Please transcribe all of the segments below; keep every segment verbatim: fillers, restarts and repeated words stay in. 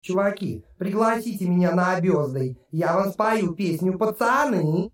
Чуваки, пригласите меня на Обёздой, я вам спою песню «Пацаны».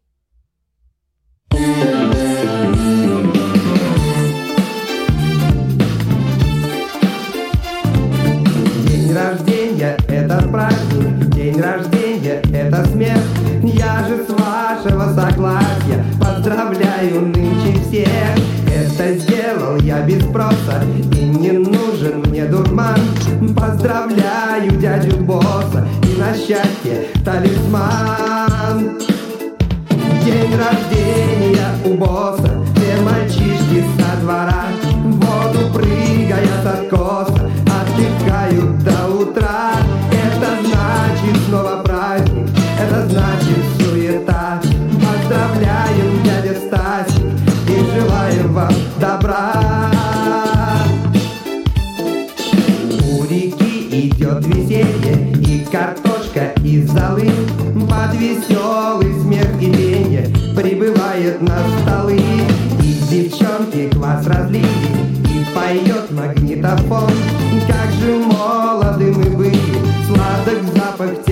День рождения — это праздник, день рождения — это смерть. Я же с вашего согласия поздравляю нынче всех. Это сделал я без спроса, и не нужен мне дурман. Поздравляю дядю босса, и на счастье талисман. День рождения у босса, все мальчишки со двора в воду прыгая с откоса отдыхают до утра. Это значит снова праздник, это значит суета. Поздравляем, дядя Стасик, и желаем вам добра. У реки идет веселье, и картошка из золы. Под веселый смех и пенье прибывает на столы. И девчонки квас разлили, и поет магнитофон. Как же молоды мы были, сладок запах